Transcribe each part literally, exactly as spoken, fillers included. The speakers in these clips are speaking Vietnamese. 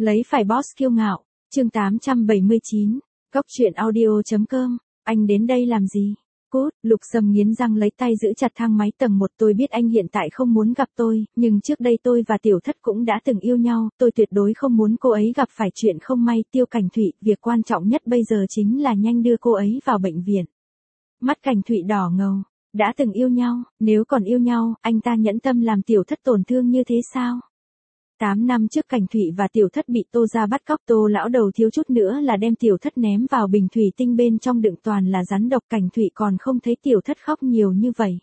Lấy phải boss kiêu ngạo, chương tám trăm bảy mươi chín, Cốc truyện audio chấm com, anh đến đây làm gì? Cút, Lục Sâm nghiến răng lấy tay giữ chặt thang máy tầng một. Tôi biết anh hiện tại không muốn gặp tôi, nhưng trước đây tôi và Tiểu Thất cũng đã từng yêu nhau, tôi tuyệt đối không muốn cô ấy gặp phải chuyện không may. Tiêu Cảnh Thụy, việc quan trọng nhất bây giờ chính là nhanh đưa cô ấy vào bệnh viện. Mắt Cảnh Thụy đỏ ngầu, đã từng yêu nhau, nếu còn yêu nhau, anh ta nhẫn tâm làm Tiểu Thất tổn thương như thế sao? Tám năm trước Cảnh Thụy và Tiểu Thất bị Tô gia bắt cóc, Tô lão đầu thiếu chút nữa là đem Tiểu Thất ném vào bình thủy tinh bên trong đựng toàn là rắn độc. Cảnh Thụy còn không thấy Tiểu Thất khóc nhiều như vậy.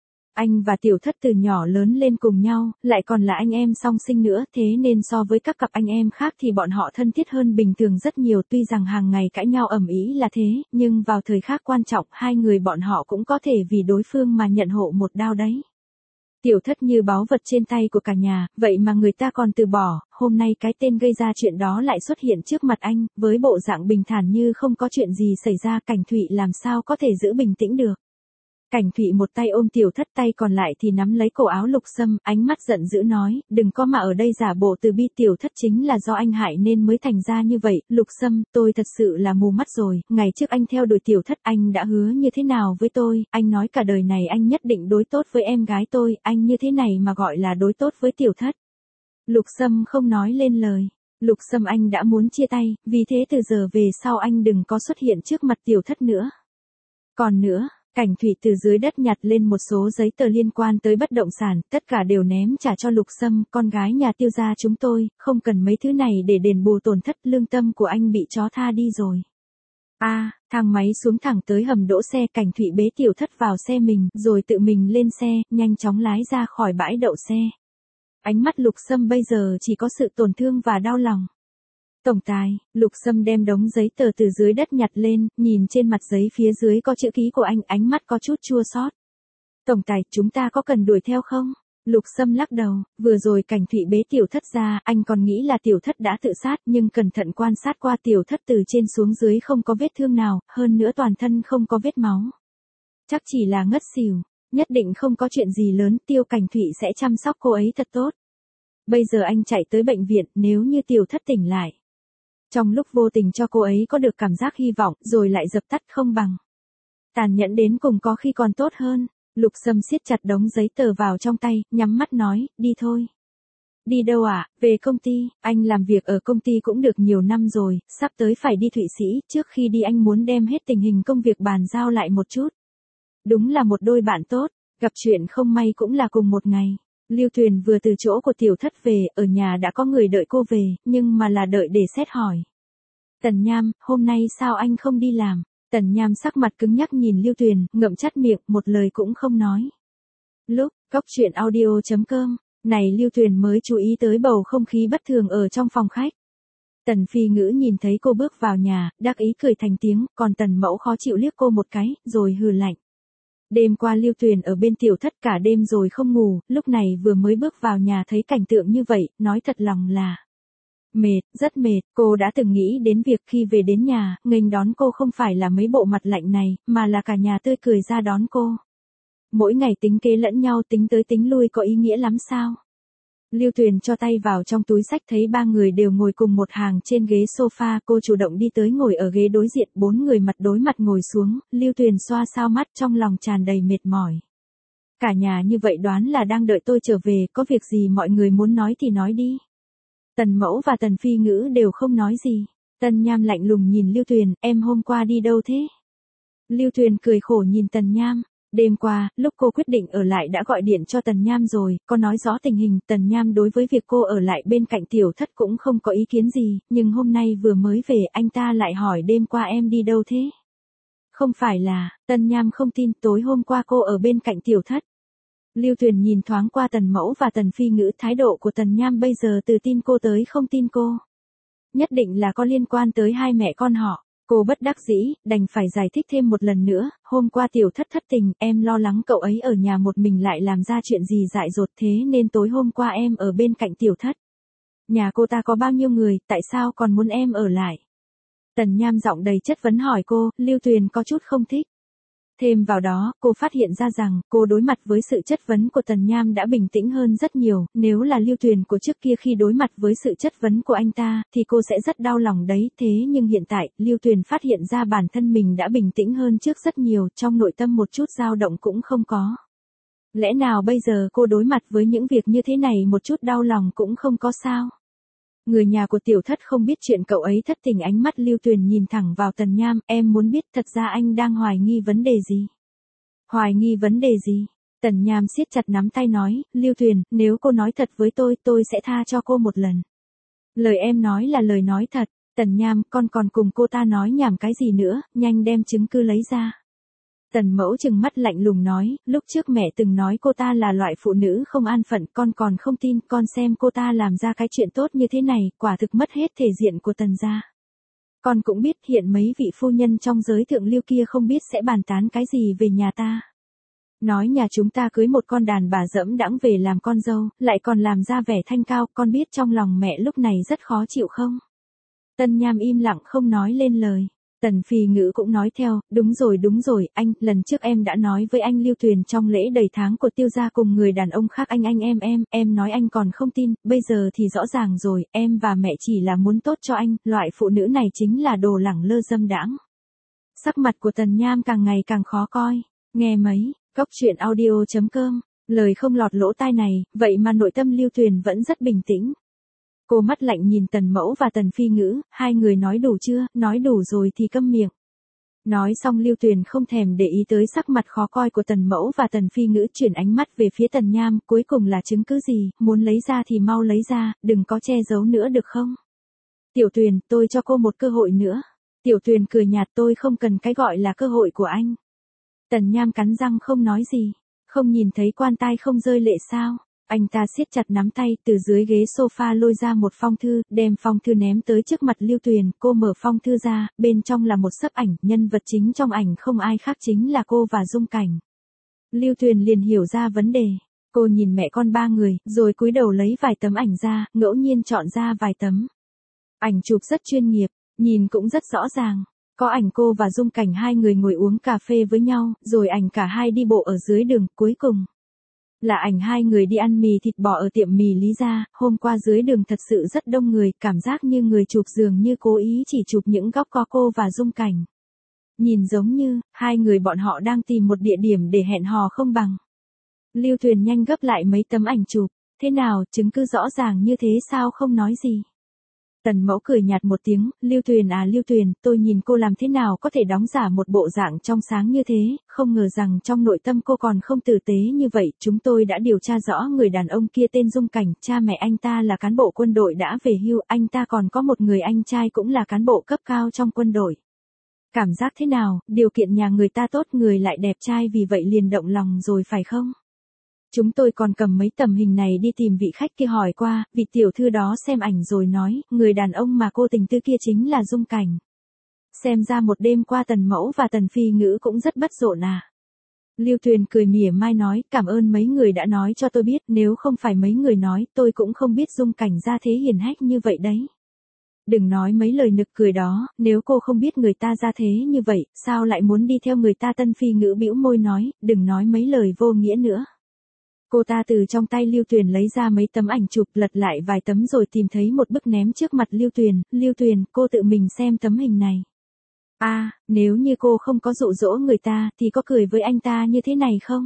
Anh và Tiểu Thất từ nhỏ lớn lên cùng nhau, lại còn là anh em song sinh nữa, thế nên so với các cặp anh em khác thì bọn họ thân thiết hơn bình thường rất nhiều. Tuy rằng hàng ngày cãi nhau ầm ĩ là thế, nhưng vào thời khắc quan trọng, hai người bọn họ cũng có thể vì đối phương mà nhận hộ một đao đấy. Tiểu Thất như báu vật trên tay của cả nhà, vậy mà người ta còn từ bỏ, hôm nay cái tên gây ra chuyện đó lại xuất hiện trước mặt anh, với bộ dạng bình thản như không có chuyện gì xảy ra. Cảnh Thụy làm sao có thể giữ bình tĩnh được. Cảnh Thụy một tay ôm Tiểu Thất, tay còn lại thì nắm lấy cổ áo Lục Sâm, ánh mắt giận dữ nói, đừng có mà ở đây giả bộ từ bi, Tiểu Thất chính là do anh hại nên mới thành ra như vậy. Lục Sâm, tôi thật sự là mù mắt rồi, ngày trước anh theo đuổi Tiểu Thất, anh đã hứa như thế nào với tôi, anh nói cả đời này anh nhất định đối tốt với em gái tôi, anh như thế này mà gọi là đối tốt với Tiểu Thất. Lục Sâm không nói lên lời. Lục Sâm, anh đã muốn chia tay, vì thế từ giờ về sau anh đừng có xuất hiện trước mặt Tiểu Thất nữa. Còn nữa, Cảnh Thụy từ dưới đất nhặt lên một số giấy tờ liên quan tới bất động sản, tất cả đều ném trả cho Lục Sâm, con gái nhà Tiêu gia chúng tôi, không cần mấy thứ này để đền bù tổn thất, lương tâm của anh bị chó tha đi rồi. A, à, thang máy xuống thẳng tới hầm đỗ xe. Cảnh Thụy bế Tiểu Thất vào xe mình, rồi tự mình lên xe, nhanh chóng lái ra khỏi bãi đậu xe. Ánh mắt Lục Sâm bây giờ chỉ có sự tổn thương và đau lòng. Tổng tài, Lục Sâm đem đống giấy tờ từ dưới đất nhặt lên, nhìn trên mặt giấy phía dưới có chữ ký của anh, ánh mắt có chút chua xót. Tổng tài, chúng ta có cần đuổi theo không? Lục Sâm lắc đầu, vừa rồi Cảnh Thụy bế Tiểu Thất ra, anh còn nghĩ là Tiểu Thất đã tự sát, nhưng cẩn thận quan sát qua Tiểu Thất từ trên xuống dưới không có vết thương nào, hơn nữa toàn thân không có vết máu. Chắc chỉ là ngất xỉu, nhất định không có chuyện gì lớn, Tiêu Cảnh Thụy sẽ chăm sóc cô ấy thật tốt. Bây giờ anh chạy tới bệnh viện, nếu như Tiểu Thất tỉnh lại. Trong lúc vô tình cho cô ấy có được cảm giác hy vọng, rồi lại dập tắt, không bằng tàn nhẫn đến cùng có khi còn tốt hơn. Lục Sâm siết chặt đống giấy tờ vào trong tay, nhắm mắt nói, đi thôi. Đi đâu ạ? À? Về công ty, anh làm việc ở công ty cũng được nhiều năm rồi, sắp tới phải đi Thụy Sĩ, trước khi đi anh muốn đem hết tình hình công việc bàn giao lại một chút. Đúng là một đôi bạn tốt, gặp chuyện không may cũng là cùng một ngày. Lưu Tuyền vừa từ chỗ của Tiểu Thất về, ở nhà đã có người đợi cô về, nhưng mà là đợi để xét hỏi. Tần Nham, hôm nay sao anh không đi làm? Tần Nham sắc mặt cứng nhắc nhìn Lưu Tuyền, ngậm chặt miệng, một lời cũng không nói. Lúc, Cốc truyện audio chấm com, này Lưu Tuyền mới chú ý tới bầu không khí bất thường ở trong phòng khách. Tần Phi Ngữ nhìn thấy cô bước vào nhà, đắc ý cười thành tiếng, còn Tần Mẫu khó chịu liếc cô một cái, rồi hừ lạnh. Đêm qua Lưu Tuyền ở bên Tiểu Thất cả đêm rồi không ngủ, lúc này vừa mới bước vào nhà thấy cảnh tượng như vậy, nói thật lòng là mệt, rất mệt. Cô đã từng nghĩ đến việc khi về đến nhà, nghênh đón cô không phải là mấy bộ mặt lạnh này, mà là cả nhà tươi cười ra đón cô. Mỗi ngày tính kế lẫn nhau, tính tới tính lui có ý nghĩa lắm sao? Lưu Tuyền cho tay vào trong túi xách, thấy ba người đều ngồi cùng một hàng trên ghế sofa, cô chủ động đi tới ngồi ở ghế đối diện, bốn người mặt đối mặt ngồi xuống, Lưu Tuyền xoa xoa mắt, trong lòng tràn đầy mệt mỏi. Cả nhà như vậy đoán là đang đợi tôi trở về, có việc gì mọi người muốn nói thì nói đi. Tần Mẫu và Tần Phi Ngữ đều không nói gì. Tần Nham lạnh lùng nhìn Lưu Tuyền, em hôm qua đi đâu thế? Lưu Tuyền cười khổ nhìn Tần Nham. Đêm qua, lúc cô quyết định ở lại đã gọi điện cho Tần Nham rồi, có nói rõ tình hình. Tần Nham đối với việc cô ở lại bên cạnh Tiểu Thất cũng không có ý kiến gì, nhưng hôm nay vừa mới về anh ta lại hỏi đêm qua em đi đâu thế? Không phải là, Tần Nham không tin, tối hôm qua cô ở bên cạnh Tiểu Thất. Lưu Tuyền nhìn thoáng qua Tần Mẫu và Tần Phi Ngữ, thái độ của Tần Nham bây giờ từ tin cô tới không tin cô. Nhất định là có liên quan tới hai mẹ con họ. Cô bất đắc dĩ, đành phải giải thích thêm một lần nữa, hôm qua Tiểu Thất thất tình, em lo lắng cậu ấy ở nhà một mình lại làm ra chuyện gì dại dột, thế nên tối hôm qua em ở bên cạnh Tiểu Thất. Nhà cô ta có bao nhiêu người, tại sao còn muốn em ở lại? Tần Nham giọng đầy chất vấn hỏi cô, Lưu Tuyền có chút không thích. Thêm vào đó, cô phát hiện ra rằng, cô đối mặt với sự chất vấn của Tần Nham đã bình tĩnh hơn rất nhiều, nếu là Lưu Tuyền của trước kia khi đối mặt với sự chất vấn của anh ta, thì cô sẽ rất đau lòng đấy, thế nhưng hiện tại, Lưu Tuyền phát hiện ra bản thân mình đã bình tĩnh hơn trước rất nhiều, trong nội tâm một chút dao động cũng không có. Lẽ nào bây giờ cô đối mặt với những việc như thế này một chút đau lòng cũng không có sao? Người nhà của tiểu thất không biết chuyện cậu ấy thất tình, ánh mắt Lưu Tuyền nhìn thẳng vào Tần Nham, em muốn biết thật ra anh đang hoài nghi vấn đề gì? Hoài nghi vấn đề gì? Tần Nham siết chặt nắm tay nói, Lưu Tuyền, nếu cô nói thật với tôi, tôi sẽ tha cho cô một lần. Lời em nói là lời nói thật. Tần Nham, con còn cùng cô ta nói nhảm cái gì nữa, nhanh đem chứng cứ lấy ra. Tần Mẫu trừng mắt lạnh lùng nói, lúc trước mẹ từng nói cô ta là loại phụ nữ không an phận, con còn không tin, con xem cô ta làm ra cái chuyện tốt như thế này, quả thực mất hết thể diện của Tần gia. Con cũng biết hiện mấy vị phu nhân trong giới thượng lưu kia không biết sẽ bàn tán cái gì về nhà ta. Nói nhà chúng ta cưới một con đàn bà dẫm đãng về làm con dâu, lại còn làm ra vẻ thanh cao, con biết trong lòng mẹ lúc này rất khó chịu không? Tần Nham im lặng không nói lên lời. Tần Phi Ngữ cũng nói theo, đúng rồi đúng rồi, anh, lần trước em đã nói với anh Lưu Tuyền trong lễ đầy tháng của Tiêu gia cùng người đàn ông khác anh anh em em, em nói anh còn không tin, bây giờ thì rõ ràng rồi, em và mẹ chỉ là muốn tốt cho anh, loại phụ nữ này chính là đồ lẳng lơ dâm đãng. Sắc mặt của Tần Nham càng ngày càng khó coi, nghe mấy, cốc truyện audio chấm com, lời không lọt lỗ tai này, vậy mà nội tâm Lưu Tuyền vẫn rất bình tĩnh. Cô mắt lạnh nhìn Tần Mẫu và Tần Phi Ngữ, hai người nói đủ chưa, nói đủ rồi thì câm miệng. Nói xong Lưu Tuyền không thèm để ý tới sắc mặt khó coi của Tần Mẫu và Tần Phi Ngữ, chuyển ánh mắt về phía Tần Nham, cuối cùng là chứng cứ gì, muốn lấy ra thì mau lấy ra, đừng có che giấu nữa được không? Tiểu Tuyền, tôi cho cô một cơ hội nữa. Tiểu Tuyền cười nhạt, tôi không cần cái gọi là cơ hội của anh. Tần Nham cắn răng không nói gì, không nhìn thấy quan tai không rơi lệ sao? Anh ta siết chặt nắm tay, từ dưới ghế sofa lôi ra một phong thư, đem phong thư ném tới trước mặt Lưu Tuyền, cô mở phong thư ra, bên trong là một xấp ảnh, nhân vật chính trong ảnh không ai khác chính là cô và Dung Cảnh. Lưu Tuyền liền hiểu ra vấn đề, cô nhìn mẹ con ba người, rồi cúi đầu lấy vài tấm ảnh ra, ngẫu nhiên chọn ra vài tấm. Ảnh chụp rất chuyên nghiệp, nhìn cũng rất rõ ràng. Có ảnh cô và Dung Cảnh hai người ngồi uống cà phê với nhau, rồi ảnh cả hai đi bộ ở dưới đường, cuối cùng là ảnh hai người đi ăn mì thịt bò ở tiệm mì Lý Gia, hôm qua dưới đường thật sự rất đông người, cảm giác như người chụp dường như cố ý chỉ chụp những góc có cô và Dung Cảnh. Nhìn giống như, hai người bọn họ đang tìm một địa điểm để hẹn hò không bằng. Lưu Tuyền nhanh gấp lại mấy tấm ảnh chụp, thế nào, chứng cứ rõ ràng như thế sao không nói gì. Tần Mẫu cười nhạt một tiếng, Lưu Tuyền à Lưu Tuyền, tôi nhìn cô làm thế nào có thể đóng giả một bộ dạng trong sáng như thế, không ngờ rằng trong nội tâm cô còn không tử tế như vậy, chúng tôi đã điều tra rõ người đàn ông kia tên Dung Cảnh, cha mẹ anh ta là cán bộ quân đội đã về hưu, anh ta còn có một người anh trai cũng là cán bộ cấp cao trong quân đội. Cảm giác thế nào, điều kiện nhà người ta tốt, người lại đẹp trai, vì vậy liền động lòng rồi phải không? Chúng tôi còn cầm mấy tấm hình này đi tìm vị khách kia hỏi qua, vị tiểu thư đó xem ảnh rồi nói, người đàn ông mà cô tình tư kia chính là Dung Cảnh. Xem ra một đêm qua Tần Mẫu và Tần Phi Ngữ cũng rất bất rộn à. Lưu Tuyền cười mỉa mai nói, cảm ơn mấy người đã nói cho tôi biết, nếu không phải mấy người nói, tôi cũng không biết Dung Cảnh ra thế hiền hách như vậy đấy. Đừng nói mấy lời nực cười đó, nếu cô không biết người ta ra thế như vậy, sao lại muốn đi theo người ta? Tần Phi Ngữ bĩu môi nói, đừng nói mấy lời vô nghĩa nữa. Cô ta từ trong tay Lưu Tuyền lấy ra mấy tấm ảnh chụp, lật lại vài tấm rồi tìm thấy một bức ném trước mặt Lưu Tuyền, Lưu Tuyền, cô tự mình xem tấm hình này. A, à, nếu như cô không có dụ dỗ người ta, thì có cười với anh ta như thế này không?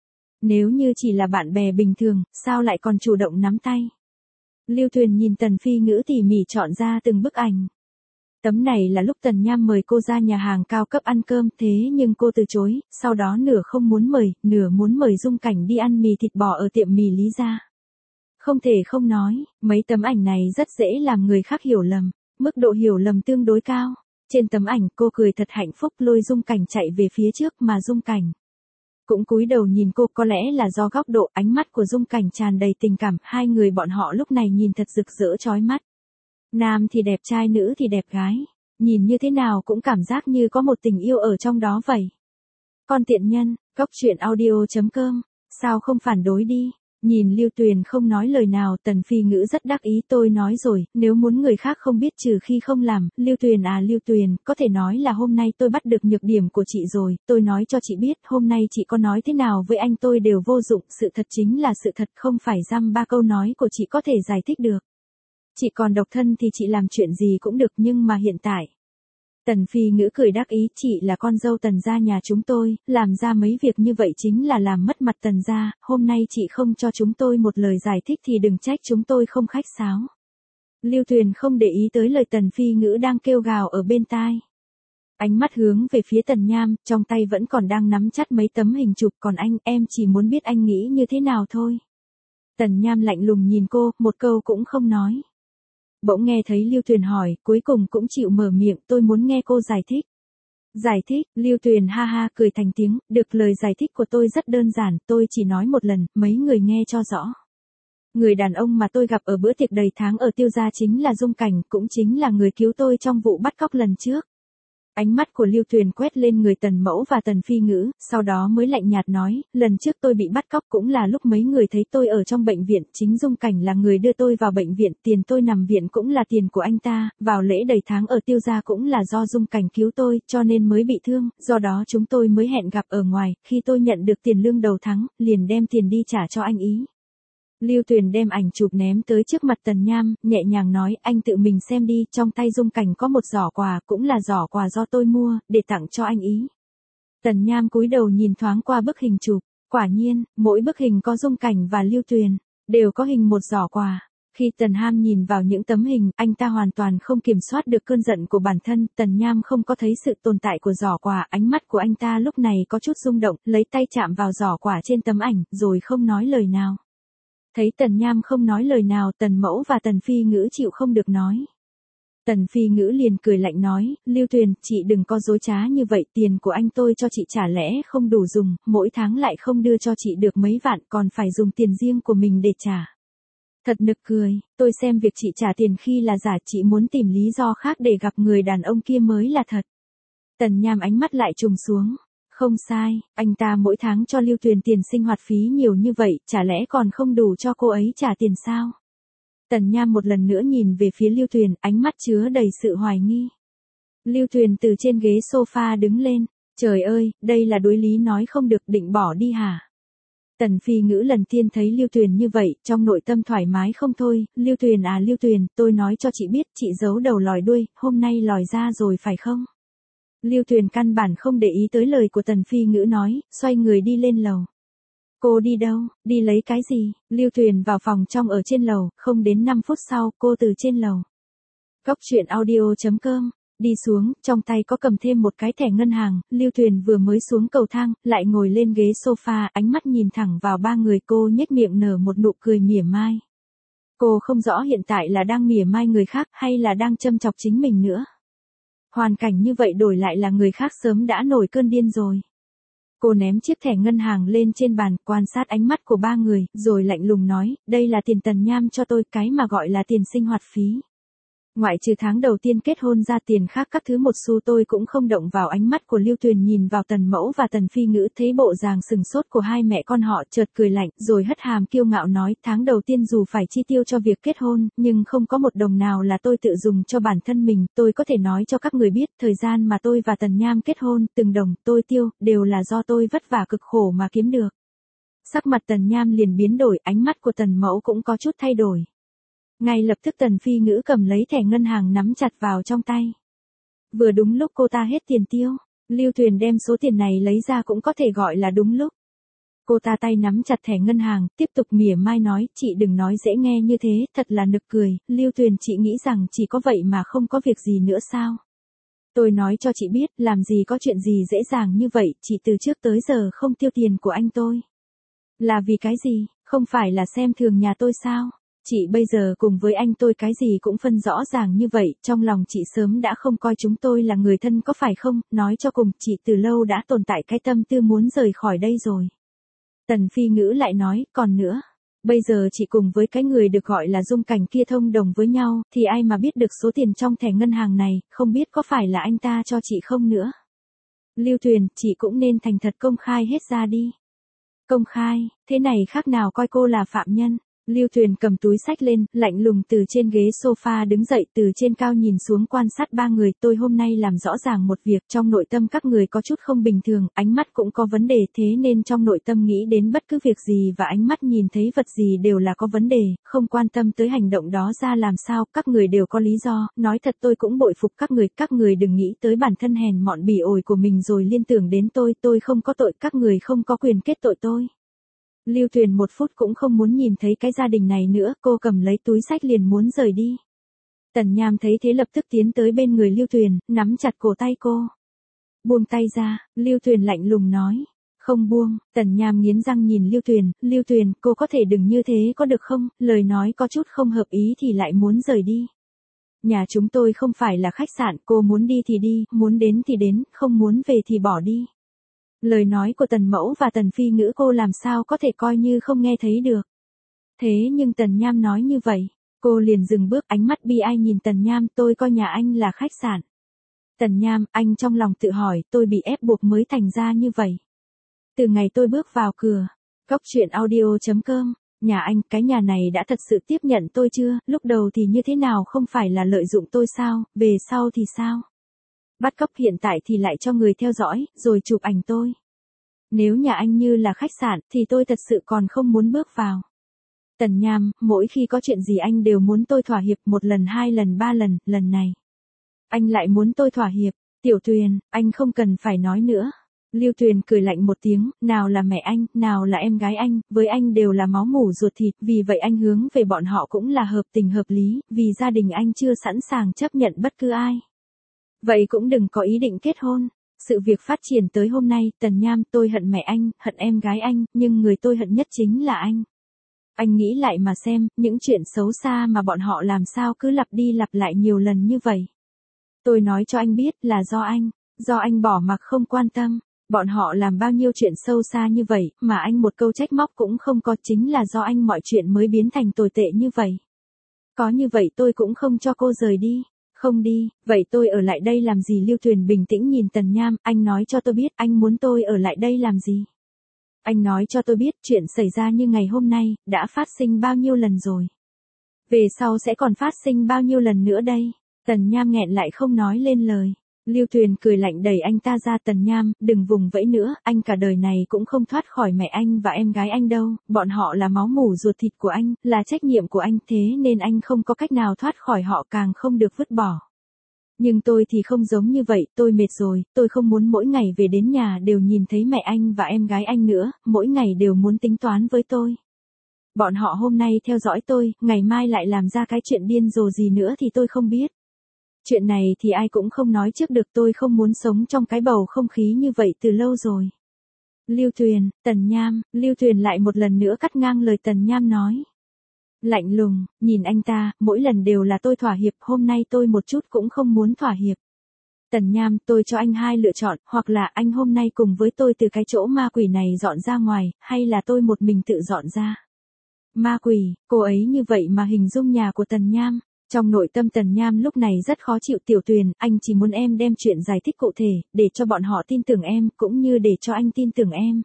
Nếu như chỉ là bạn bè bình thường, sao lại còn chủ động nắm tay? Lưu Tuyền nhìn Tần Phi Ngữ tỉ mỉ chọn ra từng bức ảnh. Tấm này là lúc Tần Nham mời cô ra nhà hàng cao cấp ăn cơm, thế nhưng cô từ chối, sau đó nửa không muốn mời, nửa muốn mời Dung Cảnh đi ăn mì thịt bò ở tiệm mì Lý Gia. Không thể không nói, mấy tấm ảnh này rất dễ làm người khác hiểu lầm, mức độ hiểu lầm tương đối cao. Trên tấm ảnh cô cười thật hạnh phúc lôi Dung Cảnh chạy về phía trước, mà Dung Cảnh cũng cúi đầu nhìn cô, có lẽ là do góc độ ánh mắt của Dung Cảnh tràn đầy tình cảm, hai người bọn họ lúc này nhìn thật rực rỡ chói mắt. Nam thì đẹp trai, nữ thì đẹp gái, nhìn như thế nào cũng cảm giác như có một tình yêu ở trong đó vậy. Con tiện nhân, cốc truyện audio chấm com, sao không phản đối đi, Nhìn Lưu Tuyền không nói lời nào, Tần Phi Ngữ rất đắc ý, tôi nói rồi, nếu muốn người khác không biết trừ khi không làm, Lưu Tuyền à Lưu Tuyền, có thể nói là hôm nay tôi bắt được nhược điểm của chị rồi, tôi nói cho chị biết, hôm nay chị có nói thế nào với anh tôi đều vô dụng, sự thật chính là sự thật, không phải dăm ba câu nói của chị có thể giải thích được. Chị còn độc thân thì chị làm chuyện gì cũng được, nhưng mà hiện tại. Tần Phi Ngữ cười đắc ý, chị là con dâu Tần gia nhà chúng tôi, làm ra mấy việc như vậy chính là làm mất mặt Tần gia, hôm nay chị không cho chúng tôi một lời giải thích thì đừng trách chúng tôi không khách sáo. Lưu Tuyền không để ý tới lời Tần Phi Ngữ đang kêu gào ở bên tai. Ánh mắt hướng về phía Tần Nham, trong tay vẫn còn đang nắm chặt mấy tấm hình chụp, còn anh, em chỉ muốn biết anh nghĩ như thế nào thôi. Tần Nham lạnh lùng nhìn cô, một câu cũng không nói. Bỗng nghe thấy Lưu Tuyền hỏi, cuối cùng cũng chịu mở miệng, tôi muốn nghe cô giải thích. Giải thích, Lưu Tuyền ha ha cười thành tiếng, được, lời giải thích của tôi rất đơn giản, tôi chỉ nói một lần, mấy người nghe cho rõ. Người đàn ông mà tôi gặp ở bữa tiệc đầy tháng ở Tiêu gia chính là Dung Cảnh, cũng chính là người cứu tôi trong vụ bắt cóc lần trước. Ánh mắt của Lưu Tuyền quét lên người Tần Mẫu và Tần Phi Ngữ, sau đó mới lạnh nhạt nói, lần trước tôi bị bắt cóc cũng là lúc mấy người thấy tôi ở trong bệnh viện, chính Dung Cảnh là người đưa tôi vào bệnh viện, tiền tôi nằm viện cũng là tiền của anh ta, vào lễ đầy tháng ở Tiêu gia cũng là do Dung Cảnh cứu tôi, cho nên mới bị thương, do đó chúng tôi mới hẹn gặp ở ngoài, khi tôi nhận được tiền lương đầu tháng, liền đem tiền đi trả cho anh ý. Lưu Tuyền đem ảnh chụp ném tới trước mặt Tần Nham, nhẹ nhàng nói, anh tự mình xem đi, trong tay Dung Cảnh có một giỏ quà, cũng là giỏ quà do tôi mua, để tặng cho anh ý. Tần Nham cúi đầu nhìn thoáng qua bức hình chụp, quả nhiên, mỗi bức hình có Dung Cảnh và Lưu Tuyền, đều có hình một giỏ quà. Khi Tần Ham nhìn vào những tấm hình, anh ta hoàn toàn không kiểm soát được cơn giận của bản thân, Tần Nham không có thấy sự tồn tại của giỏ quà, ánh mắt của anh ta lúc này có chút rung động, lấy tay chạm vào giỏ quà trên tấm ảnh, rồi không nói lời nào. Thấy Tần Nham không nói lời nào, Tần Mẫu và Tần Phi Ngữ chịu không được nói. Tần Phi Ngữ liền cười lạnh nói, Lưu Tuyền, chị đừng có dối trá như vậy, tiền của anh tôi cho chị chả lẽ không đủ dùng, mỗi tháng lại không đưa cho chị được mấy vạn, còn phải dùng tiền riêng của mình để trả. Thật nực cười, tôi xem việc chị trả tiền khi là giả, chị muốn tìm lý do khác để gặp người đàn ông kia mới là thật. Tần Nham ánh mắt lại trùng xuống. Không sai, anh ta mỗi tháng cho Lưu Tuyền tiền sinh hoạt phí nhiều như vậy, chả lẽ còn không đủ cho cô ấy trả tiền sao? Tần Nham một lần nữa nhìn về phía Lưu Tuyền, ánh mắt chứa đầy sự hoài nghi. Lưu Tuyền từ trên ghế sofa đứng lên, trời ơi, đây là đối lý nói không được, định bỏ đi hả? Tần Phi Ngữ lần tiên thấy Lưu Tuyền như vậy, trong nội tâm thoải mái không thôi, Lưu Tuyền à Lưu Tuyền, tôi nói cho chị biết, chị giấu đầu lòi đuôi, hôm nay lòi ra rồi phải không? Lưu Tuyền căn bản không để ý tới lời của Tần Phi Ngữ nói, xoay người đi lên lầu. Cô đi đâu, đi lấy cái gì? Lưu Tuyền vào phòng trong ở trên lầu, không đến năm phút sau, cô từ trên lầu. Góc truyện audio chấm com, đi xuống, trong tay có cầm thêm một cái thẻ ngân hàng, Lưu Tuyền vừa mới xuống cầu thang, lại ngồi lên ghế sofa, ánh mắt nhìn thẳng vào ba người, cô nhếch miệng nở một nụ cười mỉa mai. Cô không rõ hiện tại là đang mỉa mai người khác hay là đang châm chọc chính mình nữa. Hoàn cảnh như vậy đổi lại là người khác sớm đã nổi cơn điên rồi. Cô ném chiếc thẻ ngân hàng lên trên bàn, quan sát ánh mắt của ba người, rồi lạnh lùng nói, đây là tiền Tần Nham cho tôi, cái mà gọi là tiền sinh hoạt phí. Ngoại trừ tháng đầu tiên kết hôn ra, tiền khác các thứ một xu tôi cũng không động vào. Ánh mắt của Lưu Tuyền nhìn vào Tần Mẫu và Tần Phi Ngữ, thấy bộ dáng sừng sốt của hai mẹ con họ, chợt cười lạnh, rồi hất hàm kiêu ngạo nói, tháng đầu tiên dù phải chi tiêu cho việc kết hôn, nhưng không có một đồng nào là tôi tự dùng cho bản thân mình, tôi có thể nói cho các người biết, thời gian mà tôi và Tần Nham kết hôn, từng đồng tôi tiêu, đều là do tôi vất vả cực khổ mà kiếm được. Sắc mặt Tần Nham liền biến đổi, ánh mắt của Tần Mẫu cũng có chút thay đổi. Ngay lập tức Tần Phi Ngữ cầm lấy thẻ ngân hàng nắm chặt vào trong tay. Vừa đúng lúc cô ta hết tiền tiêu, Lưu Tuyền đem số tiền này lấy ra cũng có thể gọi là đúng lúc. Cô ta tay nắm chặt thẻ ngân hàng, tiếp tục mỉa mai nói, chị đừng nói dễ nghe như thế, thật là nực cười, Lưu Tuyền, chị nghĩ rằng chỉ có vậy mà không có việc gì nữa sao? Tôi nói cho chị biết, làm gì có chuyện gì dễ dàng như vậy, chị từ trước tới giờ không tiêu tiền của anh tôi. Là vì cái gì, không phải là xem thường nhà tôi sao? Chị bây giờ cùng với anh tôi cái gì cũng phân rõ ràng như vậy, trong lòng chị sớm đã không coi chúng tôi là người thân có phải không, nói cho cùng, chị từ lâu đã tồn tại cái tâm tư muốn rời khỏi đây rồi. Tần Phi Ngữ lại nói, còn nữa, bây giờ chị cùng với cái người được gọi là Dung Cảnh kia thông đồng với nhau, thì ai mà biết được số tiền trong thẻ ngân hàng này, không biết có phải là anh ta cho chị không nữa. Lưu Tuyền, chị cũng nên thành thật công khai hết ra đi. Công khai, thế này khác nào coi cô là phạm nhân. Lưu Tuyền cầm túi xách lên, lạnh lùng từ trên ghế sofa đứng dậy từ trên cao nhìn xuống quan sát ba người. Tôi hôm nay làm rõ ràng một việc, trong nội tâm các người có chút không bình thường, ánh mắt cũng có vấn đề, thế nên trong nội tâm nghĩ đến bất cứ việc gì và ánh mắt nhìn thấy vật gì đều là có vấn đề, không quan tâm tới hành động đó ra làm sao, các người đều có lý do. Nói thật tôi cũng bội phục các người, các người đừng nghĩ tới bản thân hèn mọn bỉ ổi của mình rồi liên tưởng đến tôi, tôi không có tội, các người không có quyền kết tội tôi. Lưu Tuyền một phút cũng không muốn nhìn thấy cái gia đình này nữa, cô cầm lấy túi xách liền muốn rời đi. Tần Nham thấy thế lập tức tiến tới bên người Lưu Tuyền, nắm chặt cổ tay cô. Buông tay ra, Lưu Tuyền lạnh lùng nói. Không buông, Tần Nham nghiến răng nhìn Lưu Tuyền, Lưu Tuyền, cô có thể đừng như thế có được không, lời nói có chút không hợp ý thì lại muốn rời đi. Nhà chúng tôi không phải là khách sạn, cô muốn đi thì đi, muốn đến thì đến, không muốn về thì bỏ đi. Lời nói của Tần Mẫu và Tần Phi Ngữ cô làm sao có thể coi như không nghe thấy được. Thế nhưng Tần Nham nói như vậy, cô liền dừng bước, ánh mắt bi ai nhìn Tần Nham, tôi coi nhà anh là khách sạn. Tần Nham, anh trong lòng tự hỏi, tôi bị ép buộc mới thành ra như vậy. Từ ngày tôi bước vào cửa, Góc Chuyện Audio chấm com, nhà anh, cái nhà này đã thật sự tiếp nhận tôi chưa, lúc đầu thì như thế nào, không phải là lợi dụng tôi sao, về sau thì sao? Bắt cóc, hiện tại thì lại cho người theo dõi, rồi chụp ảnh tôi. Nếu nhà anh như là khách sạn, thì tôi thật sự còn không muốn bước vào. Tần Nham, mỗi khi có chuyện gì anh đều muốn tôi thỏa hiệp, một lần hai lần ba lần, lần này. Anh lại muốn tôi thỏa hiệp, Tiểu Tuyền, anh không cần phải nói nữa. Lưu Tuyền cười lạnh một tiếng, nào là mẹ anh, nào là em gái anh, với anh đều là máu mủ ruột thịt, vì vậy anh hướng về bọn họ cũng là hợp tình hợp lý, vì gia đình anh chưa sẵn sàng chấp nhận bất cứ ai. Vậy cũng đừng có ý định kết hôn. Sự việc phát triển tới hôm nay, Tần Nham, tôi hận mẹ anh, hận em gái anh, nhưng người tôi hận nhất chính là anh. Anh nghĩ lại mà xem, những chuyện xấu xa mà bọn họ làm sao cứ lặp đi lặp lại nhiều lần như vậy. Tôi nói cho anh biết là do anh, do anh bỏ mặc không quan tâm. Bọn họ làm bao nhiêu chuyện sâu xa như vậy, mà anh một câu trách móc cũng không có, chính là do anh mọi chuyện mới biến thành tồi tệ như vậy. Có như vậy tôi cũng không cho cô rời đi. Không đi, vậy tôi ở lại đây làm gì? Lưu Tuyền bình tĩnh nhìn Tần Nham, anh nói cho tôi biết, anh muốn tôi ở lại đây làm gì? Anh nói cho tôi biết, chuyện xảy ra như ngày hôm nay, đã phát sinh bao nhiêu lần rồi? Về sau sẽ còn phát sinh bao nhiêu lần nữa đây? Tần Nham nghẹn lại không nói lên lời. Lưu Tuyền cười lạnh đẩy anh ta ra. Tần Nham, đừng vùng vẫy nữa, anh cả đời này cũng không thoát khỏi mẹ anh và em gái anh đâu, bọn họ là máu mủ ruột thịt của anh, là trách nhiệm của anh, thế nên anh không có cách nào thoát khỏi họ, càng không được vứt bỏ. Nhưng tôi thì không giống như vậy, tôi mệt rồi, tôi không muốn mỗi ngày về đến nhà đều nhìn thấy mẹ anh và em gái anh nữa, mỗi ngày đều muốn tính toán với tôi. Bọn họ hôm nay theo dõi tôi, ngày mai lại làm ra cái chuyện điên rồ gì nữa thì tôi không biết. Chuyện này thì ai cũng không nói trước được, tôi không muốn sống trong cái bầu không khí như vậy từ lâu rồi. Lưu Tuyền, Tần Nham, Lưu Tuyền lại một lần nữa cắt ngang lời Tần Nham nói. Lạnh lùng, nhìn anh ta, mỗi lần đều là tôi thỏa hiệp, hôm nay tôi một chút cũng không muốn thỏa hiệp. Tần Nham, tôi cho anh hai lựa chọn, hoặc là anh hôm nay cùng với tôi từ cái chỗ ma quỷ này dọn ra ngoài, hay là tôi một mình tự dọn ra. Ma quỷ, cô ấy như vậy mà hình dung nhà của Tần Nham. Trong nội tâm Tần Nham lúc này rất khó chịu. Tiểu Tuyền, anh chỉ muốn em đem chuyện giải thích cụ thể, để cho bọn họ tin tưởng em, cũng như để cho anh tin tưởng em.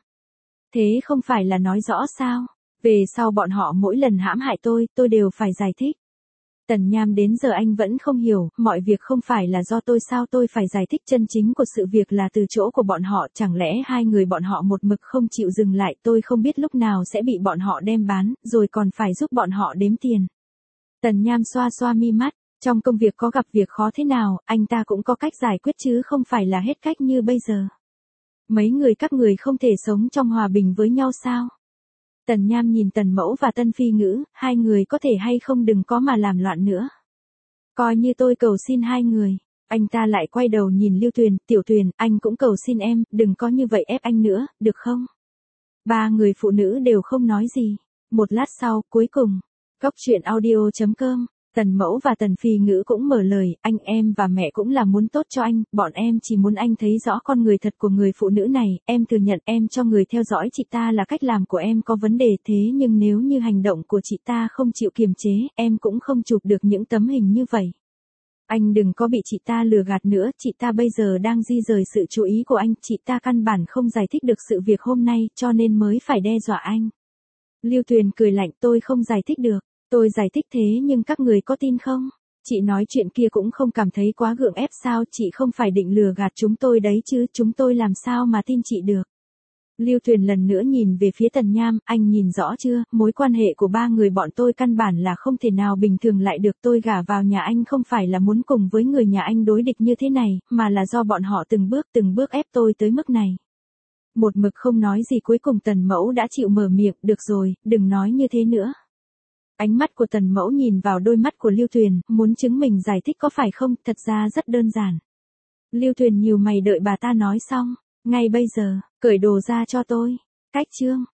Thế không phải là nói rõ sao? Về sau bọn họ mỗi lần hãm hại tôi, tôi đều phải giải thích. Tần Nham, đến giờ anh vẫn không hiểu, mọi việc không phải là do tôi sao, tôi phải giải thích chân chính của sự việc là từ chỗ của bọn họ, chẳng lẽ hai người bọn họ một mực không chịu dừng lại, tôi không biết lúc nào sẽ bị bọn họ đem bán, rồi còn phải giúp bọn họ đếm tiền. Tần Nham xoa xoa mi mắt, trong công việc có gặp việc khó thế nào, anh ta cũng có cách giải quyết chứ không phải là hết cách như bây giờ. Mấy người các người không thể sống trong hòa bình với nhau sao? Tần Nham nhìn Tần Mẫu và Tân Phi Ngữ, hai người có thể hay không đừng có mà làm loạn nữa. Coi như tôi cầu xin hai người. Anh ta lại quay đầu nhìn Lưu Tuyền, Tiểu Tuyền, anh cũng cầu xin em, đừng có như vậy ép anh nữa, được không? Ba người phụ nữ đều không nói gì. Một lát sau, cuối cùng, Góc Chuyện Audio chấm com, Tần Mẫu và Tần Phi Ngữ cũng mở lời, anh em và mẹ cũng là muốn tốt cho anh, bọn em chỉ muốn anh thấy rõ con người thật của người phụ nữ này, em thừa nhận em cho người theo dõi chị ta là cách làm của em có vấn đề, thế nhưng nếu như hành động của chị ta không chịu kiềm chế, em cũng không chụp được những tấm hình như vậy. Anh đừng có bị chị ta lừa gạt nữa, chị ta bây giờ đang di rời sự chú ý của anh, chị ta căn bản không giải thích được sự việc hôm nay, cho nên mới phải đe dọa anh. Lưu Tuyền cười lạnh, tôi không giải thích được, tôi giải thích thế nhưng các người có tin không? Chị nói chuyện kia cũng không cảm thấy quá gượng ép sao, chị không phải định lừa gạt chúng tôi đấy chứ, chúng tôi làm sao mà tin chị được. Lưu Tuyền lần nữa nhìn về phía Tần Nham, anh nhìn rõ chưa, mối quan hệ của ba người bọn tôi căn bản là không thể nào bình thường lại được, tôi gả vào nhà anh không phải là muốn cùng với người nhà anh đối địch như thế này, mà là do bọn họ từng bước từng bước ép tôi tới mức này. Một mực không nói gì cuối cùng Tần Mẫu đã chịu mở miệng, được rồi, đừng nói như thế nữa. Ánh mắt của Tần Mẫu nhìn vào đôi mắt của Lưu Tuyền, muốn chứng mình giải thích có phải không, thật ra rất đơn giản. Lưu Tuyền nhíu mày đợi bà ta nói xong, ngay bây giờ, cởi đồ ra cho tôi. Cách chương